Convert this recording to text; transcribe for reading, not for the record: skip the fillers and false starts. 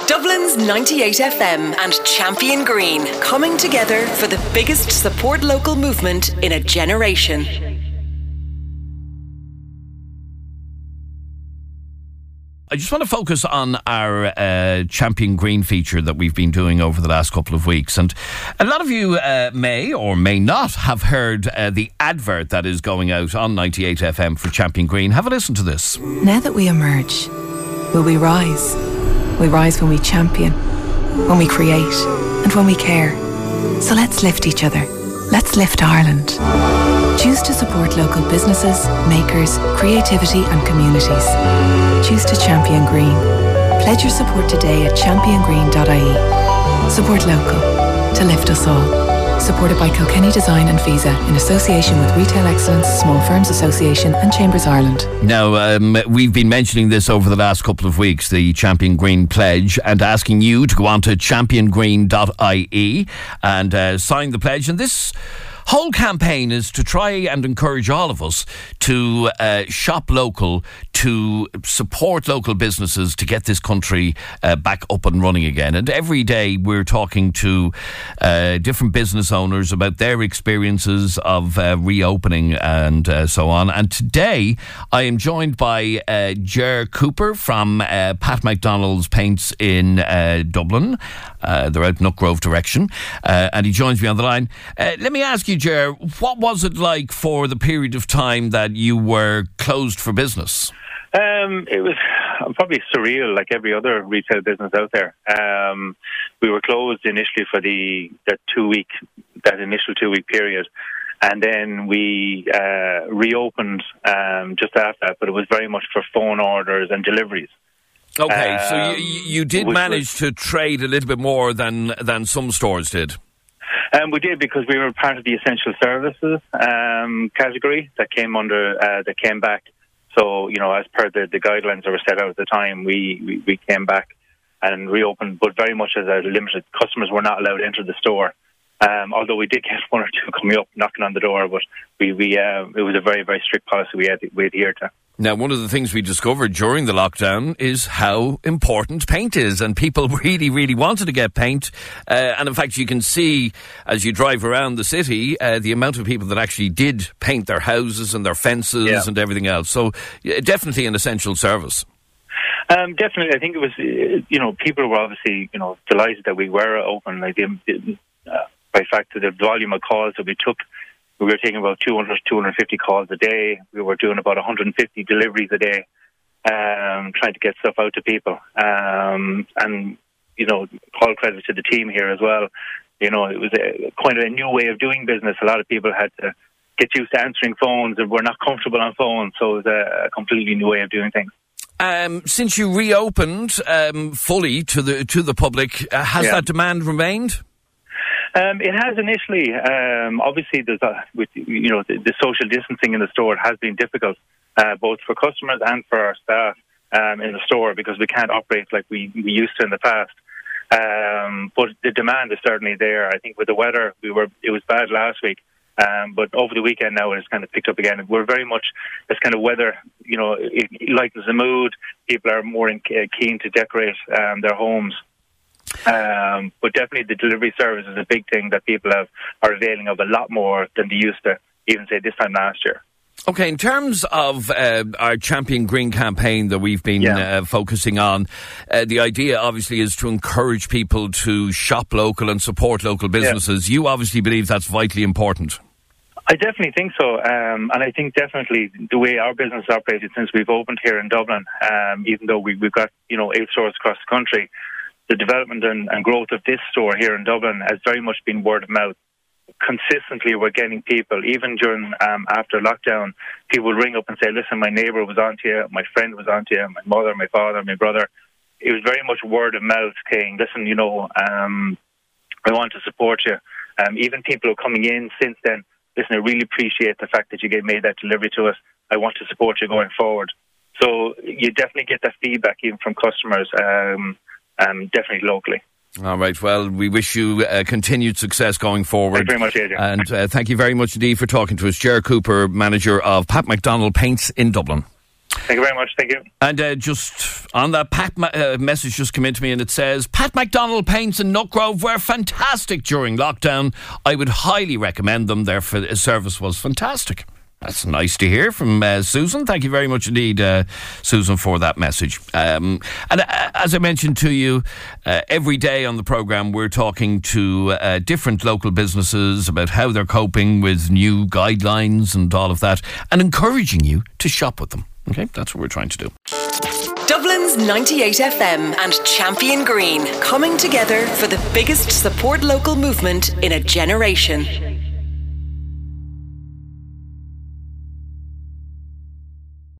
Dublin's 98 FM and Champion Green coming together for the biggest support local movement in a generation. I just want to focus on our Champion Green feature that we've been doing over the last couple of weeks. And a lot of you may or may not have heard the advert that is going out on 98 FM for Champion Green. Have a listen to this. Now that we emerge, will we rise? We rise when we champion, when we create, and when we care. So let's lift each other. Let's lift Ireland. Choose to support local businesses, makers, creativity and communities. Choose to Champion Green. Pledge your support today at championgreen.ie. Support local to lift us all. Supported by Kilkenny Design and Visa in association with Retail Excellence, Small Firms Association and Chambers Ireland. Now, we've been mentioning this over the last couple of weeks, the Champion Green pledge, and asking you to go on to championgreen.ie and sign the pledge. And this whole campaign is to try and encourage all of us to shop local, to support local businesses to get this country back up and running again. And every day we're talking to different business owners about their experiences of reopening and so on. And today I am joined by Ger Cooper from Pat McDonald's Paints in Dublin. They're out Nook Grove direction. And he joins me on the line. Let me ask you, Ger, what was it like for the period of time that you were closed for business? It was probably surreal, like every other retail business out there. We were closed initially for that initial 2-week period, and then we reopened just after that. But it was very much for phone orders and deliveries. Okay, so you did manage to trade a little bit more than some stores did. We did, because we were part of the essential services category that came back. So, as per the guidelines that were set out at the time, we came back and reopened, but very much as a limited. Customers were not allowed to enter the store. Although we did get one or two coming up, knocking on the door, but it was a very, very strict policy we adhered to. Now, one of the things we discovered during the lockdown is how important paint is, and people really, really wanted to get paint. And in fact, you can see as you drive around the city, the amount of people that actually did paint their houses and their fences and everything else. So definitely an essential service. Definitely. I think it was, people were obviously, delighted that we were open. Like, by fact of the volume of calls that we took, we were taking about 200, 250 calls a day. We were doing about 150 deliveries a day, trying to get stuff out to people. And, all credit to the team here as well. It was quite a new way of doing business. A lot of people had to get used to answering phones and were not comfortable on phones. So it was a completely new way of doing things. Since you reopened fully to the public, has that demand remained? It has initially. Obviously, the social distancing in the store has been difficult, both for customers and for our staff in the store, because we can't operate like we used to in the past. But the demand is certainly there. I think with the weather, it was bad last week, but over the weekend now it has kind of picked up again. We're very much this kind of weather. It lightens the mood. People are more keen to decorate their homes. But definitely the delivery service is a big thing that people are availing of a lot more than they used to, even say this time last year. Okay, in terms of our Champion Green campaign that we've been focusing on, the idea obviously is to encourage people to shop local and support local businesses. You obviously believe that's vitally important. I definitely think so, and I think definitely the way our business operated since we've opened here in Dublin, even though we've got 8 stores across the country, the development and growth of this store here in Dublin has very much been word of mouth. Consistently, we're getting people, even during after lockdown, people would ring up and say, listen, my neighbour was on to you, my friend was on to you, my mother, my father, my brother. It was very much word of mouth saying, listen, I want to support you. Even people who are coming in since then, listen, I really appreciate the fact that you made that delivery to us. I want to support you going forward. So you definitely get that feedback even from customers, definitely locally. All right, well, we wish you continued success going forward. Thank you very much, Adrian. And thank you very much indeed for talking to us. Ger Cooper, manager of Pat McDonald Paints in Dublin. Thank you very much. Thank you. And just on that, message just came in to me, and it says, Pat McDonald Paints in Nutgrove were fantastic during lockdown. I would highly recommend them. Their service was fantastic. That's nice to hear from Susan. Thank you very much indeed, Susan, for that message. And as I mentioned to you, every day on the programme we're talking to different local businesses about how they're coping with new guidelines and all of that, and encouraging you to shop with them. Okay, that's what we're trying to do. Dublin's 98 FM and Champion Green coming together for the biggest support local movement in a generation.